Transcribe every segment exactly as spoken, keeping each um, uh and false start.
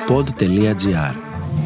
pod τελεία gr.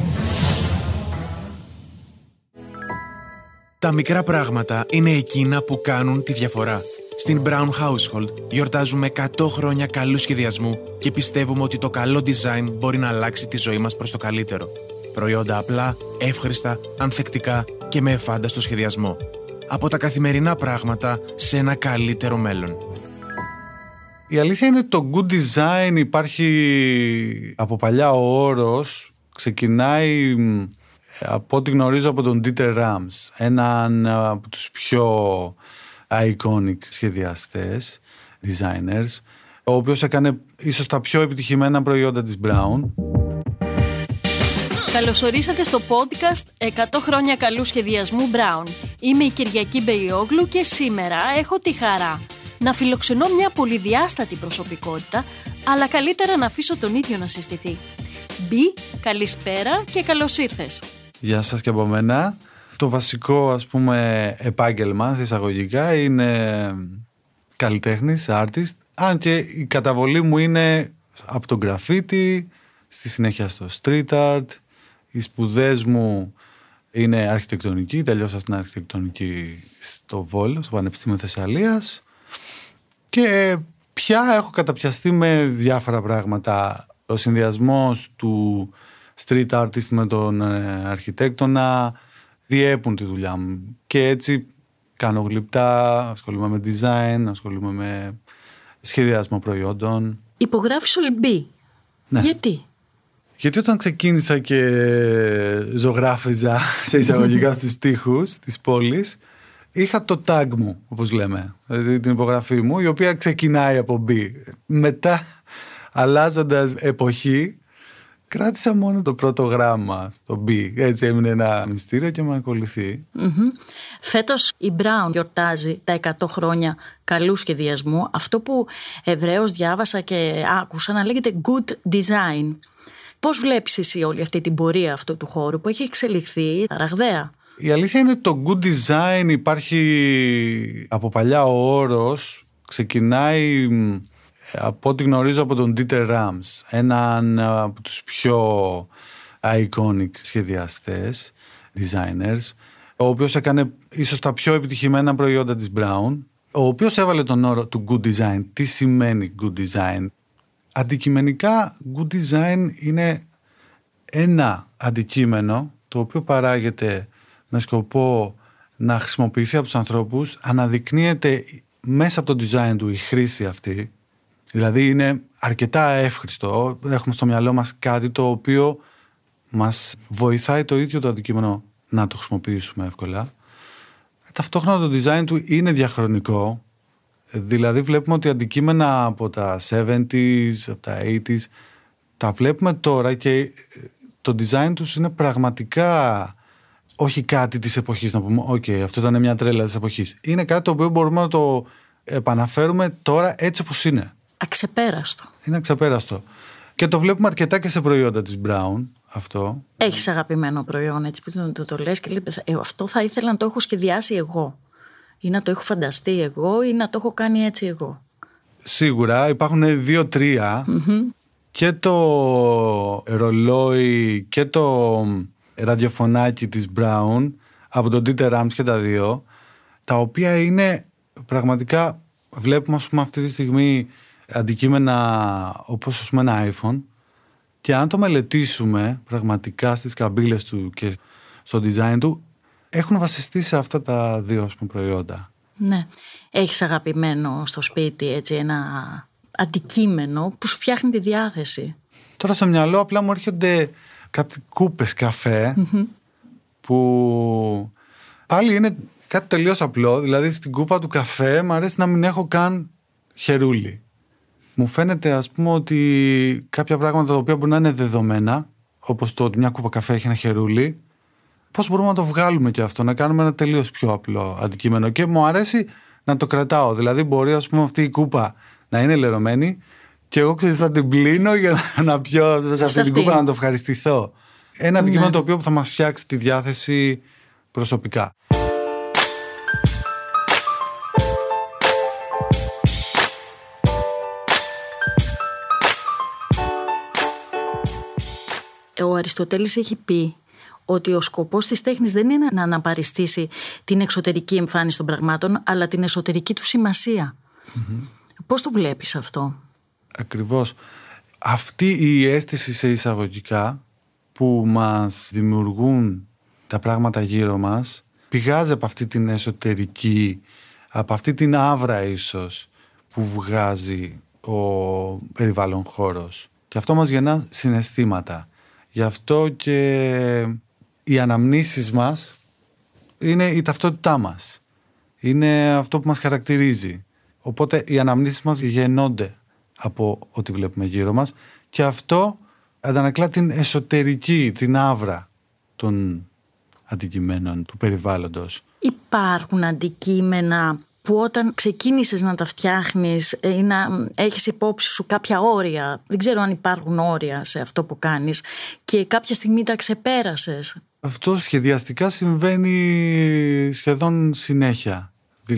Τα μικρά πράγματα είναι εκείνα που κάνουν τη διαφορά. Στην Brown Household γιορτάζουμε εκατό χρόνια καλού σχεδιασμού και πιστεύουμε ότι το καλό design μπορεί να αλλάξει τη ζωή μας προς το καλύτερο. Προϊόντα απλά, εύχριστα, ανθεκτικά και με εφάνταστο σχεδιασμό. Από τα καθημερινά πράγματα σε ένα καλύτερο μέλλον. Η αλήθεια είναι ότι το good design υπάρχει από παλιά ο όρος, ξεκινάει από ό,τι γνωρίζω από τον Dieter Rams, έναν από τους πιο iconic σχεδιαστές, designers, ο οποίος έκανε ίσως τα πιο επιτυχημένα προϊόντα της Brown. Καλωσορίσατε στο podcast εκατό χρόνια καλού σχεδιασμού Brown. Είμαι η Κυριακή Μπεϊόγλου και σήμερα έχω τη χαρά να φιλοξενώ μια πολυδιάστατη προσωπικότητα, αλλά καλύτερα να αφήσω τον ίδιο να συστηθεί. Μπι, καλησπέρα και καλώς ήρθες. Γεια σας και από μένα. Το βασικό, ας πούμε, επάγγελμα εισαγωγικά είναι καλλιτέχνης, artist, αν και η καταβολή μου είναι από το graffiti, στη συνέχεια στο street art. Οι σπουδές μου είναι αρχιτεκτονική, τελειώσα στην αρχιτεκτονική στο Βόλο, στο Πανεπιστήμιο Θεσσαλίας, και πια έχω καταπιαστεί με διάφορα πράγματα. Ο συνδυασμός του street artist με τον αρχιτέκτονα διέπουν τη δουλειά μου και έτσι κάνω γλυπτά, ασχολούμαι με design, ασχολούμαι με σχεδιασμό προϊόντων. Υπογράφεις ως B. Ναι. Γιατί? Γιατί όταν ξεκίνησα και ζωγράφιζα σε εισαγωγικά στους τοίχους της πόλης, είχα το tag μου, όπως λέμε, δηλαδή την υπογραφή μου, η οποία ξεκινάει από B. Μετά, αλλάζοντας εποχή, κράτησα μόνο το πρώτο γράμμα, το B. Έτσι έμεινε ένα μυστήριο και με ακολουθεί. Mm-hmm. Φέτος η Brown γιορτάζει τα εκατό χρόνια καλού σχεδιασμού. Αυτό που ευρέως διάβασα και άκουσα να λέγεται good design. Πώς βλέπεις εσύ όλη αυτή την πορεία αυτού του χώρου που έχει εξελιχθεί ραγδαία? Η αλήθεια είναι ότι το good design υπάρχει από παλιά ο όρος, ξεκινάει από ό,τι γνωρίζω από τον Dieter Rams, έναν από τους πιο iconic σχεδιαστές, designers, ο οποίος έκανε ίσως τα πιο επιτυχημένα προϊόντα της Brown, ο οποίος έβαλε τον όρο του good design. Τι σημαίνει good design? Αντικειμενικά, good design είναι ένα αντικείμενο το οποίο παράγεται με σκοπό να χρησιμοποιηθεί από τους ανθρώπους, αναδεικνύεται μέσα από το design του η χρήση αυτή, δηλαδή είναι αρκετά εύχριστο, έχουμε στο μυαλό μας κάτι το οποίο μας βοηθάει το ίδιο το αντικείμενο να το χρησιμοποιήσουμε εύκολα. Ταυτόχρονα το design του είναι διαχρονικό, δηλαδή βλέπουμε ότι αντικείμενα από τα εβδομήντα, από τα ογδόντα τα βλέπουμε τώρα και το design τους είναι πραγματικά όχι κάτι της εποχής, να πούμε «ΟΚ, okay, αυτό ήταν μια τρέλα της εποχής». Είναι κάτι το οποίο μπορούμε να το επαναφέρουμε τώρα έτσι όπως είναι. Αξεπέραστο. Είναι αξεπέραστο. Και το βλέπουμε αρκετά και σε προϊόντα της Brown αυτό. Έχεις αγαπημένο προϊόν, έτσι που το, το, το λες και λέει, ε, αυτό θα ήθελα να το έχω σχεδιάσει εγώ, ή να το έχω φανταστεί εγώ, ή να το έχω κάνει έτσι εγώ? Σίγουρα υπάρχουν δύο-τρία. Mm-hmm. Και το ρολόι και το ραδιοφωνάκι της Brown από τον Dieter Rams και τα δύο, τα οποία είναι πραγματικά, βλέπουμε ας πούμε αυτή τη στιγμή αντικείμενα όπως ας πούμε ένα iPhone, και αν το μελετήσουμε πραγματικά στις καμπύλες του και στο design του, έχουν βασιστεί σε αυτά τα δύο ας πούμε προϊόντα. Ναι. Έχεις αγαπημένο στο σπίτι έτσι ένα αντικείμενο που σου φτιάχνει τη διάθεση? Τώρα στο μυαλό απλά μου έρχονται κάποιες κούπες καφέ, mm-hmm. που πάλι είναι κάτι τελείως απλό, δηλαδή στην κούπα του καφέ μου αρέσει να μην έχω καν χερούλι. Μου φαίνεται ας πούμε ότι κάποια πράγματα τα οποία μπορεί να είναι δεδομένα, όπως το ότι μια κούπα καφέ έχει ένα χερούλι, πώς μπορούμε να το βγάλουμε και αυτό, να κάνουμε ένα τελείως πιο απλό αντικείμενο, και μου αρέσει να το κρατάω. Δηλαδή μπορεί ας πούμε αυτή η κούπα να είναι λερωμένη και εγώ ξέρεις θα την πλύνω για να, να πιω σε αυτή την κούπα να το ευχαριστηθώ. Ένα αντικείμενο, ναι, το οποίο θα μας φτιάξει τη διάθεση προσωπικά. Ο Αριστοτέλης έχει πει ότι ο σκοπός της τέχνης δεν είναι να αναπαριστήσει την εξωτερική εμφάνιση των πραγμάτων, αλλά την εσωτερική του σημασία. Mm-hmm. Πώς το βλέπεις αυτό? Ακριβώς. Αυτή η αίσθηση σε εισαγωγικά που μας δημιουργούν τα πράγματα γύρω μας πηγάζει από αυτή την εσωτερική, από αυτή την άβρα ίσως που βγάζει ο περιβάλλον χώρος. Και αυτό μας γεννά συναισθήματα. Γι' αυτό και οι αναμνήσεις μας είναι η ταυτότητά μας. Είναι αυτό που μας χαρακτηρίζει. Οπότε οι αναμνήσεις μας γεννώνται από ό,τι βλέπουμε γύρω μας και αυτό αντανακλά την εσωτερική, την άβρα των αντικειμένων του περιβάλλοντος. Υπάρχουν αντικείμενα που όταν ξεκίνησες να τα φτιάχνεις ή να έχεις υπόψη σου κάποια όρια, δεν ξέρω αν υπάρχουν όρια σε αυτό που κάνεις, και κάποια στιγμή τα ξεπέρασες? Αυτό σχεδιαστικά συμβαίνει σχεδόν συνέχεια.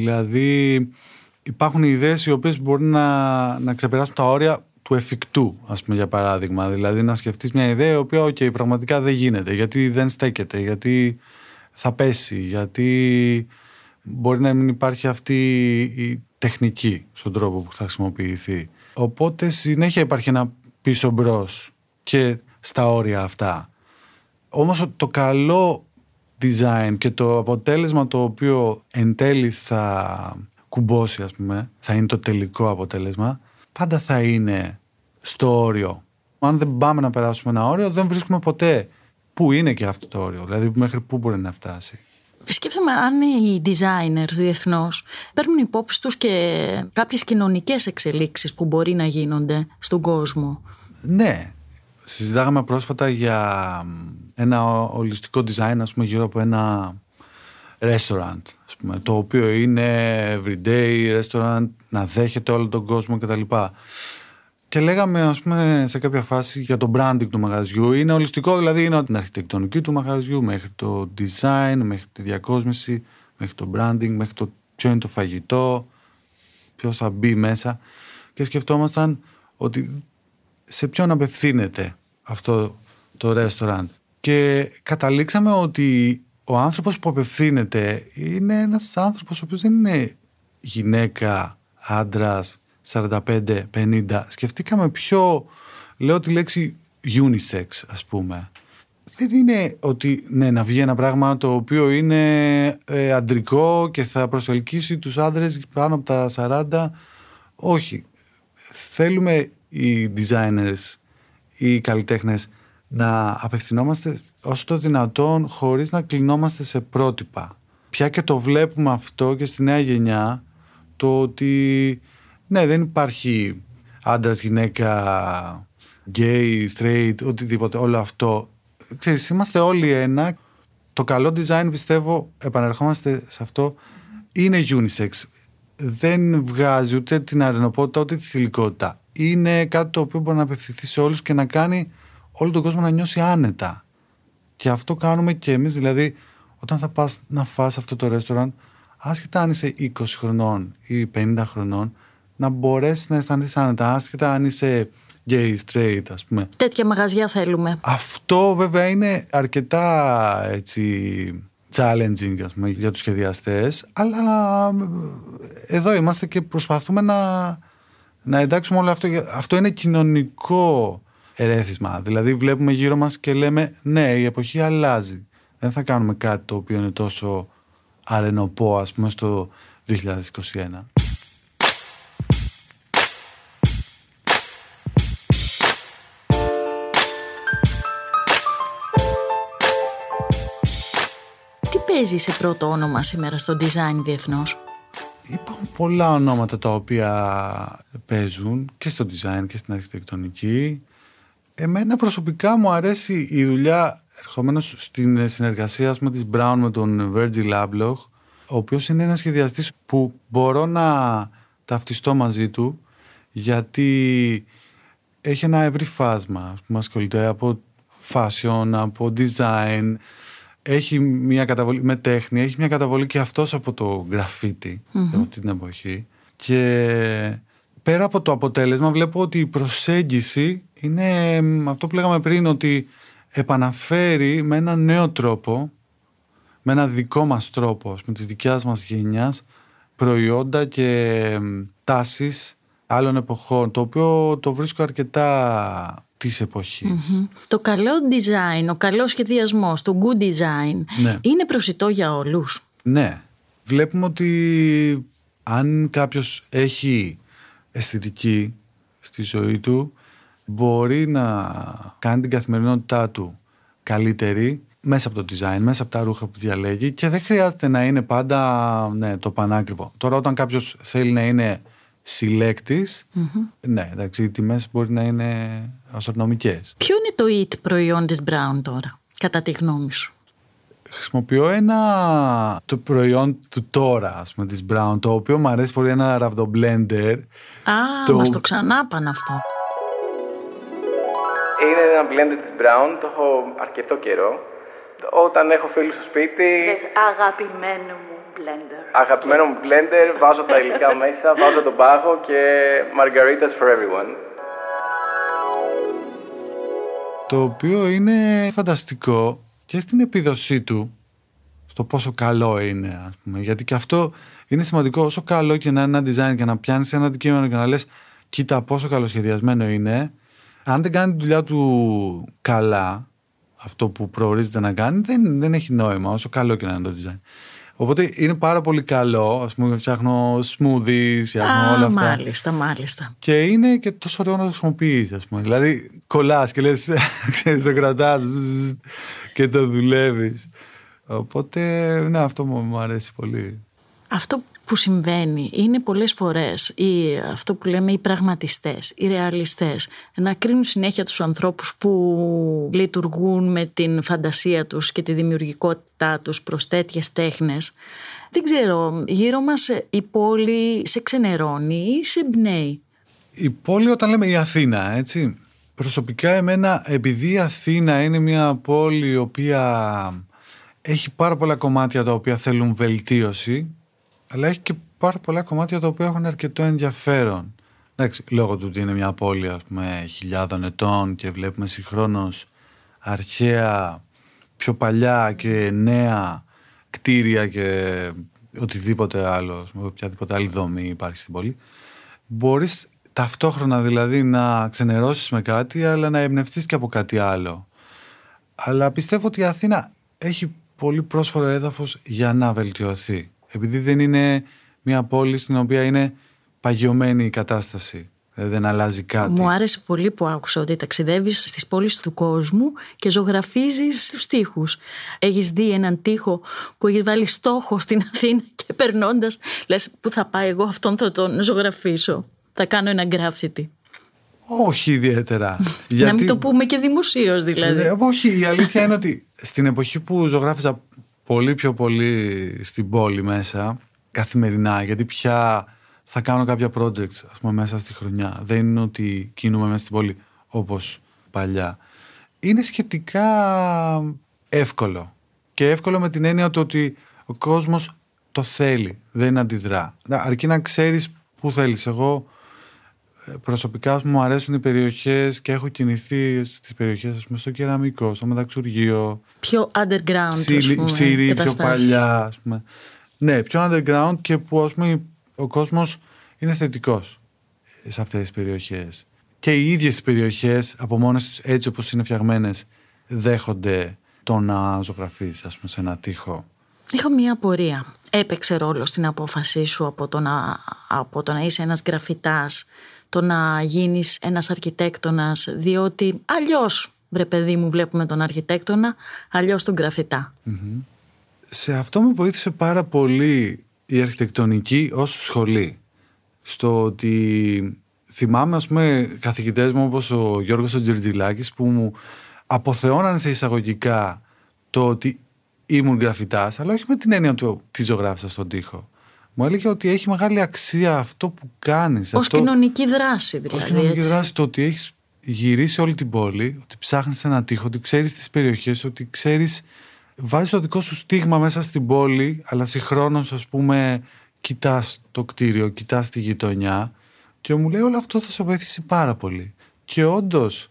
Δηλαδή υπάρχουν ιδέες οι οποίες μπορούν να, να ξεπεράσουν τα όρια του εφικτού, ας πούμε, για παράδειγμα. Δηλαδή να σκεφτείς μια ιδέα η οποία okay, πραγματικά δεν γίνεται, γιατί δεν στέκεται, γιατί θα πέσει, γιατί μπορεί να μην υπάρχει αυτή η τεχνική στον τρόπο που θα χρησιμοποιηθεί. Οπότε συνέχεια υπάρχει ένα πίσω μπρος και στα όρια αυτά. Όμως το καλό design και το αποτέλεσμα το οποίο εν τέλει θα κουμπώσει, ας πούμε, θα είναι το τελικό αποτέλεσμα, πάντα θα είναι στο όριο. Αν δεν πάμε να περάσουμε ένα όριο, δεν βρίσκουμε ποτέ πού είναι και αυτό το όριο, δηλαδή μέχρι πού μπορεί να φτάσει. Σκέφτομαι αν οι designers διεθνώς παίρνουν υπόψη τους και κάποιες κοινωνικές εξελίξεις που μπορεί να γίνονται στον κόσμο. Ναι. Συζητάγαμε πρόσφατα για ένα ολιστικό design, ας πούμε, γύρω από ένα restaurant, ας πούμε, το οποίο είναι everyday restaurant, να δέχεται όλο τον κόσμο κτλ. Και λέγαμε, ας πούμε, σε κάποια φάση για το branding του μαγαζιού. Είναι ολιστικό, δηλαδή είναι την αρχιτεκτονική του μαγαζιού, μέχρι το design, μέχρι τη διακόσμηση, μέχρι το branding, μέχρι το ποιο είναι το φαγητό, ποιος θα μπει μέσα. Και σκεφτόμασταν ότι σε ποιον απευθύνεται αυτό το restaurant. Και καταλήξαμε ότι ο άνθρωπος που απευθύνεται είναι ένας άνθρωπος ο οποίος δεν είναι γυναίκα, άντρας, σαράντα πέντε πενήντα. Σκεφτήκαμε πιο, λέω τη λέξη unisex, ας πούμε. Δεν είναι ότι ναι, να βγει ένα πράγμα το οποίο είναι ε, αντρικό και θα προσελκύσει τους άντρες πάνω από τα σαράντα. Όχι. Θέλουμε οι designers, οι καλλιτέχνες, να απευθυνόμαστε όσο το δυνατόν χωρίς να κλεινόμαστε σε πρότυπα. Πια και το βλέπουμε αυτό και στη νέα γενιά, το ότι ναι, δεν υπάρχει άντρας, γυναίκα, gay, straight, οτιδήποτε, όλο αυτό. Ξέρεις, είμαστε όλοι ένα. Το καλό design, πιστεύω, επανερχόμαστε σε αυτό, είναι unisex. Δεν βγάζει ούτε την αρενοπότητα ούτε τη θηλυκότητα. Είναι κάτι το οποίο μπορεί να απευθυνθεί σε όλους και να κάνει όλο τον κόσμο να νιώσει άνετα. Και αυτό κάνουμε και εμείς, δηλαδή όταν θα πας να φας αυτό το ρέστοραν, άσχετα αν είσαι είκοσι χρονών ή πενήντα χρονών, να μπορέσεις να αισθανθείς άνετα, άσχετα αν είσαι gay, straight, ας πούμε. Τέτοια μαγαζιά θέλουμε. Αυτό βέβαια είναι αρκετά έτσι challenging, ας πούμε, για τους σχεδιαστές, αλλά εδώ είμαστε και προσπαθούμε να, να εντάξουμε όλο αυτό. Αυτό είναι κοινωνικό ερέθισμα. Δηλαδή βλέπουμε γύρω μας και λέμε ναι, η εποχή αλλάζει. Δεν θα κάνουμε κάτι το οποίο είναι τόσο αρενοπό, ας πούμε, στο δύο χιλιάδες είκοσι ένα. Τι παίζει σε πρώτο όνομα σήμερα στο design διεθνώς? Υπάρχουν πολλά ονόματα τα οποία παίζουν και στο design και στην αρχιτεκτονική. Εμένα προσωπικά μου αρέσει η δουλειά, ερχομένως στην συνεργασία με της Brown με τον Virgil Abloh, ο οποίος είναι ένας σχεδιαστής που μπορώ να ταυτιστώ μαζί του, γιατί έχει ένα ευρύ φάσμα που μας ασχολείται από fashion, από design, έχει μια καταβολή με τέχνη, έχει μια καταβολή και αυτός από το γραφίτι mm-hmm. από αυτή την εποχή. Και πέρα από το αποτέλεσμα βλέπω ότι η προσέγγιση είναι αυτό που λέγαμε πριν, ότι επαναφέρει με έναν νέο τρόπο, με ένα δικό μας τρόπο, με της δικιάς μας γενιάς, προϊόντα και τάσεις άλλων εποχών, το οποίο το βρίσκω αρκετά της εποχής. Mm-hmm. Το καλό design, ο καλός σχεδιασμός, το good design, ναι, είναι προσιτό για όλους. Ναι. Βλέπουμε ότι αν κάποιος έχει αισθητική στη ζωή του, μπορεί να κάνει την καθημερινότητά του καλύτερη μέσα από το design, μέσα από τα ρούχα που διαλέγει, και δεν χρειάζεται να είναι πάντα, ναι, το πανάκριβο. Τώρα όταν κάποιος θέλει να είναι συλλέκτης, mm-hmm, ναι, εντάξει, οι τιμές μπορεί να είναι ασтрονομικές. Ποιο είναι το it προϊόν της Brown τώρα, κατά τη γνώμη σου? Χρησιμοποιώ ένα το προϊόν του τώρα, ας πούμε, της Brown, το οποίο μου αρέσει πολύ, ένα ραβδομπλέντερ. Α, το... μας το ξανά πάνε αυτό. Είναι ένα blender της Brown, το έχω αρκετό καιρό. Όταν έχω φίλους στο σπίτι... Λες, αγαπημένο μου blender. Αγαπημένο μου blender, βάζω τα υλικά μέσα, βάζω τον πάγο και margaritas for everyone. Το οποίο είναι φανταστικό και στην επίδοσή του, στο πόσο καλό είναι, ας πούμε. Γιατί και αυτό είναι σημαντικό, όσο καλό και να είναι ένα design και να πιάνεις ένα αντικείμενο και να λες κοίτα πόσο καλοσχεδιασμένο είναι, αν δεν κάνει τη δουλειά του καλά, αυτό που προορίζεται να κάνει, δεν, δεν έχει νόημα, όσο καλό και να είναι το design. Οπότε είναι πάρα πολύ καλό, ας πούμε, φτιάχνω smoothies, φτιάχνω όλα αυτά. Μάλιστα, μάλιστα. Και είναι και τόσο ωραίο να το χρησιμοποιείς, ας πούμε. Δηλαδή, κολλάς και λες, ξέρεις, το κρατάς και το δουλεύεις. Οπότε, ναι, αυτό μου αρέσει πολύ. Αυτό που συμβαίνει είναι πολλές φορές οι, αυτό που λέμε οι πραγματιστές, οι ρεαλιστές, να κρίνουν συνέχεια τους ανθρώπους που λειτουργούν με την φαντασία τους και τη δημιουργικότητά τους προς τέτοιες τέχνες. Δεν ξέρω, γύρω μας η πόλη σε ξενερώνει ή σε εμπνέει? Η πόλη, όταν λέμε η Αθήνα, έτσι, προσωπικά εμένα, επειδή η Αθήνα είναι μια πόλη η οποία έχει πάρα πολλά κομμάτια τα οποία θέλουν βελτίωση, αλλά έχει και πάρα πολλά κομμάτια τα οποία έχουν αρκετό ενδιαφέρον. Εντάξει, λόγω του ότι είναι μια πόλη, ας πούμε, χιλιάδων ετών και βλέπουμε συγχρόνως αρχαία, πιο παλιά και νέα κτίρια και οτιδήποτε άλλο, οποιαδήποτε άλλη δομή υπάρχει στην πόλη. Μπορείς ταυτόχρονα δηλαδή να ξενερώσεις με κάτι, αλλά να εμπνευστείς και από κάτι άλλο. Αλλά πιστεύω ότι η Αθήνα έχει πολύ πρόσφορο έδαφος για να βελτιωθεί. Επειδή δεν είναι μια πόλη στην οποία είναι παγιωμένη η κατάσταση. Δεν αλλάζει κάτι. Μου άρεσε πολύ που άκουσα ότι ταξιδεύεις στις πόλεις του κόσμου και ζωγραφίζεις τους τοίχους. Έχεις δει έναν τοίχο που έχεις βάλει στόχο στην Αθήνα και περνώντας λες που θα πάει εγώ αυτόν θα τον ζωγραφίσω. Θα κάνω ένα γκράφιτι. Όχι ιδιαίτερα. Γιατί... να μην το πούμε και δημοσίως δηλαδή. Ε, όχι, η αλήθεια είναι ότι στην εποχή που ζωγράφιζα πολύ πιο πολύ στην πόλη μέσα, καθημερινά, γιατί πια θα κάνω κάποια projects, ας πούμε, μέσα στη χρονιά. Δεν είναι ότι κινούμε μέσα στην πόλη όπως παλιά. Είναι σχετικά εύκολο. Και εύκολο με την έννοια του ότι ο κόσμος το θέλει, δεν αντιδρά. Αρκεί να ξέρεις πού θέλεις. Εγώ προσωπικά μου αρέσουν οι περιοχές και έχω κινηθεί στις περιοχές, ας πούμε, στο κεραμικό, στο μεταξουργείο. Πιο underground, Ψήρι, πιο παλιά, ας πούμε. Ναι, πιο underground και που, ας πούμε, ο κόσμος είναι θετικός σε αυτές τις περιοχές. Και οι ίδιες τις περιοχές από μόνες τους, έτσι όπως είναι φτιαγμένες, δέχονται το να ζωγραφίσεις, ας πούμε, σε ένα τοίχο. Έχω μία απορία. Έπαιξε ρόλο στην απόφασή σου από το να, από το να είσαι ένας γραφιτάς, το να γίνεις ένας αρχιτέκτονας, διότι αλλιώς, βρε παιδί μου, βλέπουμε τον αρχιτέκτονα, αλλιώς τον γραφιτά. Mm-hmm. Σε αυτό με βοήθησε πάρα πολύ η αρχιτεκτονική ως σχολή. Στο ότι θυμάμαι, ας πούμε, καθηγητές μου όπως ο Γιώργος ο Τζερτζιλάκης που μου αποθεώναν σε εισαγωγικά το ότι ήμουν γραφιτάς, αλλά όχι με την έννοια του τι ζωγράφισα στον τοίχο. Μου έλεγε ότι έχει μεγάλη αξία αυτό που κάνεις. Ως αυτό... κοινωνική δράση δηλαδή. Ως κοινωνική έτσι. δράση, το ότι έχεις γυρίσει όλη την πόλη, ότι ψάχνεις ένα τοίχο, ότι ξέρεις τις περιοχές, ότι ξέρεις, βάζεις το δικό σου στίγμα μέσα στην πόλη, αλλά συγχρόνως, ας πούμε, κοιτάς το κτίριο, κοιτάς τη γειτονιά και μου λέει όλο αυτό θα σε βοηθήσει πάρα πολύ. Και όντως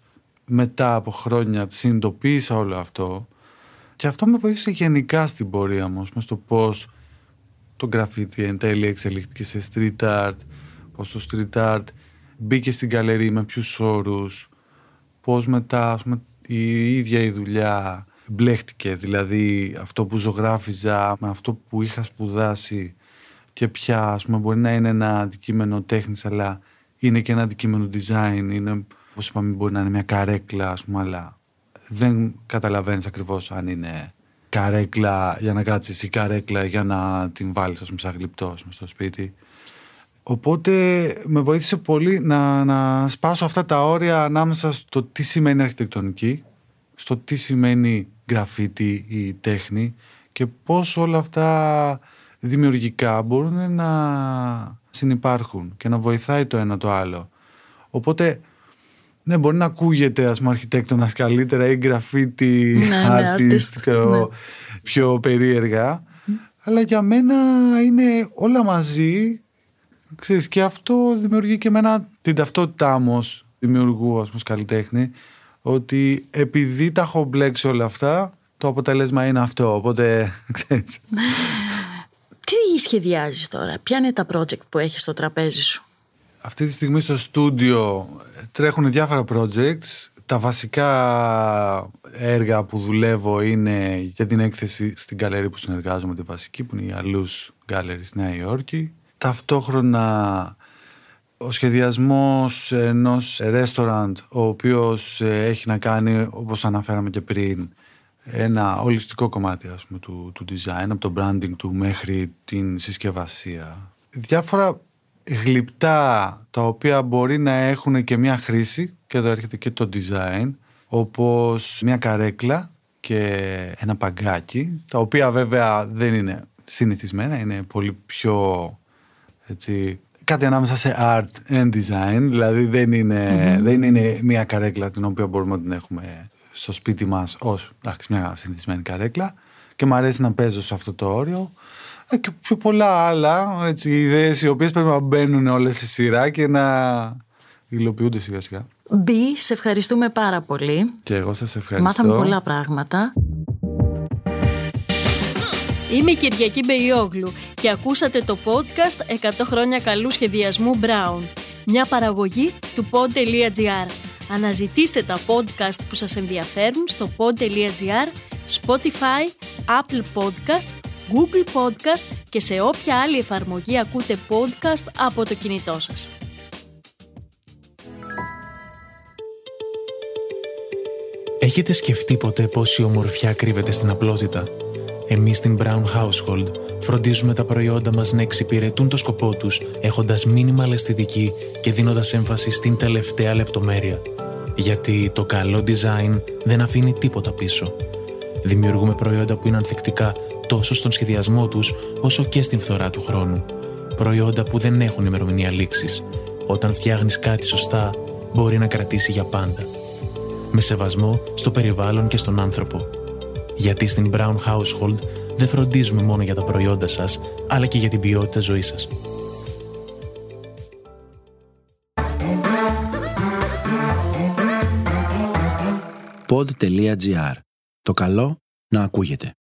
μετά από χρόνια συνειδητοποίησα όλο αυτό και αυτό με βοήθησε γενικά στην πορεία μου, στο πώς το graffiti εν τέλει εξελίχθηκε σε street art, πώς το street art μπήκε στην γκαλερί με ποιους όρους, πώς μετά ας πούμε, η ίδια η δουλειά μπλέχτηκε, δηλαδή αυτό που ζωγράφιζα με αυτό που είχα σπουδάσει και πια ας πούμε, μπορεί να είναι ένα αντικείμενο τέχνης αλλά είναι και ένα αντικείμενο design, είναι, όπως είπαμε, μπορεί να είναι μια καρέκλα ας πούμε, αλλά δεν καταλαβαίνεις ακριβώς αν είναι καρέκλα για να κάτσεις ή καρέκλα για να την βάλεις ας πούμε, σαν γλυπτό στο σπίτι. Οπότε με βοήθησε πολύ να, να σπάσω αυτά τα όρια ανάμεσα στο τι σημαίνει αρχιτεκτονική, στο τι σημαίνει γραφίτι ή τέχνη και πώς όλα αυτά δημιουργικά μπορούν να συνυπάρχουν και να βοηθάει το ένα το άλλο. Οπότε, ναι, μπορεί να ακούγεται ας πούμε αρχιτέκτονας καλύτερα ή γραφίτι ναι, artist ναι, πιο, ναι. πιο περίεργα, mm. αλλά για μένα είναι όλα μαζί. Ξέρεις, και αυτό δημιουργεί και εμένα την ταυτότητά μου ως δημιουργού, ας πούμε, καλλιτέχνη, ότι επειδή τα έχω μπλέξει όλα αυτά, το αποτέλεσμα είναι αυτό, οπότε, ξέρεις. Τι σχεδιάζεις τώρα, ποια είναι τα project που έχεις στο τραπέζι σου? Αυτή τη στιγμή στο στούντιο τρέχουν διάφορα projects. Τα βασικά έργα που δουλεύω είναι για την έκθεση στην γκαλερί που συνεργάζομαι, τη βασική, που είναι η Alus Gallery στη Νέα Υόρκη. Ταυτόχρονα ο σχεδιασμός ενός restaurant, ο οποίος έχει να κάνει, όπως αναφέραμε και πριν, ένα ολιστικό κομμάτι ας πούμε, του, του design, από το branding του μέχρι την συσκευασία. Διάφορα γλυπτά τα οποία μπορεί να έχουν και μια χρήση, και εδώ έρχεται και το design, όπως μια καρέκλα και ένα παγκάκι, τα οποία βέβαια δεν είναι συνηθισμένα, είναι πολύ πιο έτσι, κάτι ανάμεσα σε art and design, δηλαδή δεν είναι, mm-hmm. δεν είναι μια καρέκλα την οποία μπορούμε να την έχουμε στο σπίτι μας ως εντάξει, μια συνηθισμένη καρέκλα, και μου αρέσει να παίζω σε αυτό το όριο και πιο πολλά άλλα έτσι, ιδέες οι οποίες πρέπει να μπαίνουν όλες σε σειρά και να υλοποιούνται σιγά σιγά. Μπι, σε ευχαριστούμε πάρα πολύ. Και εγώ σας ευχαριστώ. Μάθαμε πολλά πράγματα. Είμαι η Κυριακή Μπεϊόγλου και ακούσατε το podcast εκατό χρόνια καλού σχεδιασμού Brown, μια παραγωγή του pod.gr. Αναζητήστε τα podcast που σας ενδιαφέρουν στο pod.gr, Spotify, Apple Podcast, Google Podcast και σε όποια άλλη εφαρμογή ακούτε podcast από το κινητό σας. Έχετε σκεφτεί ποτέ πόση ομορφιά κρύβεται στην απλότητα? Εμείς στην Brown Household φροντίζουμε τα προϊόντα μας να εξυπηρετούν το σκοπό τους, έχοντας minimal αισθητική και δίνοντας έμφαση στην τελευταία λεπτομέρεια. Γιατί το καλό design δεν αφήνει τίποτα πίσω. Δημιουργούμε προϊόντα που είναι ανθεκτικά τόσο στον σχεδιασμό τους, όσο και στην φθορά του χρόνου. Προϊόντα που δεν έχουν ημερομηνία λήξης. Όταν φτιάχνεις κάτι σωστά, μπορεί να κρατήσει για πάντα. Με σεβασμό στο περιβάλλον και στον άνθρωπο. Γιατί στην Brown Household δεν φροντίζουμε μόνο για τα προϊόντα σας, αλλά και για την ποιότητα ζωής σας. pod.gr. Το καλό να ακούγεται.